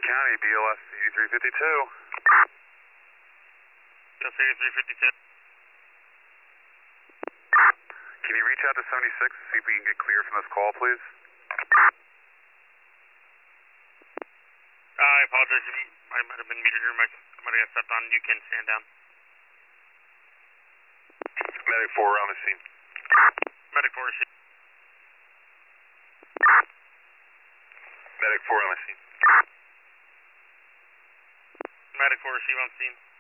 County, BLS 8352. BLS 8352. Can you reach out to 76 to see if we can get clear from this call, please? I apologize. I might have been muted. Your mic might have got stepped on. You can stand down. Medic 4 on the scene. Medic 4 is Medic 4 on the scene. Medic 4 is on scene.